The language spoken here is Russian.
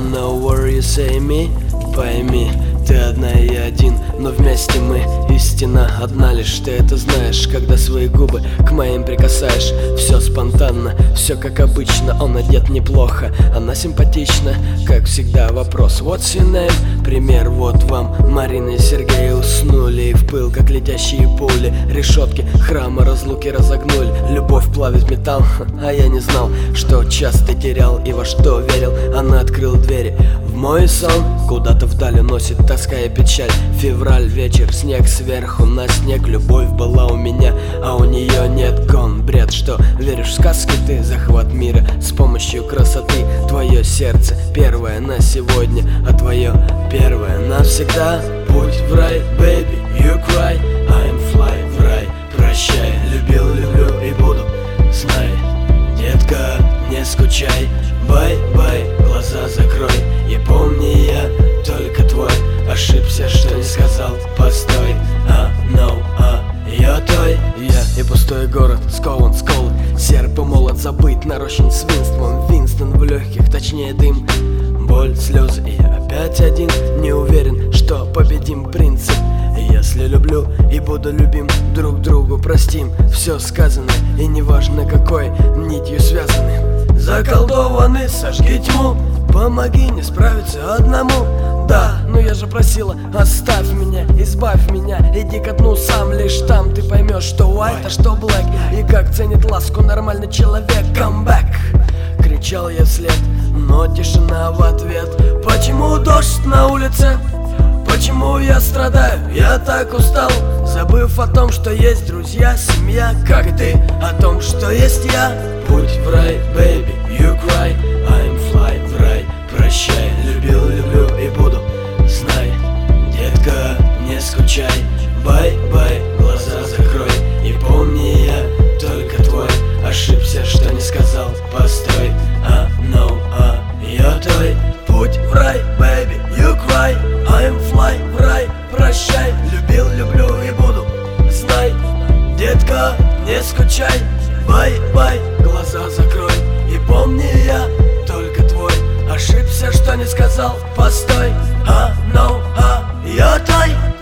know where you say me. Пойми, ты одна и я один, но вместе мы истина одна лишь. Ты это знаешь, когда свои губы к моим прикасаешь. Все спонтанно, все как обычно. Он одет неплохо, она симпатична. Как всегда вопрос: what's your name? Пример вот вам. Марина и Сергей уснули, и в пыл, как летящие пули, решетки храма разлуки разогнули. Любовь плавит металл, а я не знал, что часто терял и во что верил. Она открыла двери в мой сон, куда-то вдали носит тоска и печаль. Февраль, вечер, снег сверху на снег. Любовь была у меня, а у нее нет. Гон, бред, что веришь в сказки ты? Захват мира с помощью красоты. Твое сердце первое на сегодня, а твое первое навсегда. Путь в рай, baby, you cry, I'm fly в рай. Прощай, любил, люблю и буду. Знай, детка, не скучай. Бай-бай, глаза закрой и помни, я только твой. Ошибся, что не сказал, постой. No, я той. Я и пустой город, скован сколы. Серп и молот забыт, нарощен свинством. Винстон в легких, точнее дым. Боль, слезы, и я опять один. Не уверен, что победим принцип. Если люблю и буду любим, друг другу простим. Все сказано, и неважно какой нитью связаны. Заколдованы, сожги тьму, помоги не справиться одному. Да, но я же просила, оставь меня, избавь меня. Иди ко дну сам, лишь там ты поймешь, что white, а что black. И как ценит ласку нормальный человек. Come back, кричал я вслед, но тишина в ответ. Почему дождь на улице? Почему я страдаю? Я так устал, забыв о том, что есть друзья, семья, как и ты, о том, что есть я. Путь в рай, baby, you cry, I'm fly в рай. Прощай, любил, люблю и буду. Знай, детка, не скучай. Бай-бай, глаза закрой и помни, я только твой. Ошибся, что не сказал, постой. No, я той. Путь в рай, baby, you cry, I'm fly в рай. Прощай, любил, люблю и буду. Знай, детка, не скучай. Бай-бай, глаза закрой и помни, я только твой. Ошибся, что не сказал, постой. No, я той.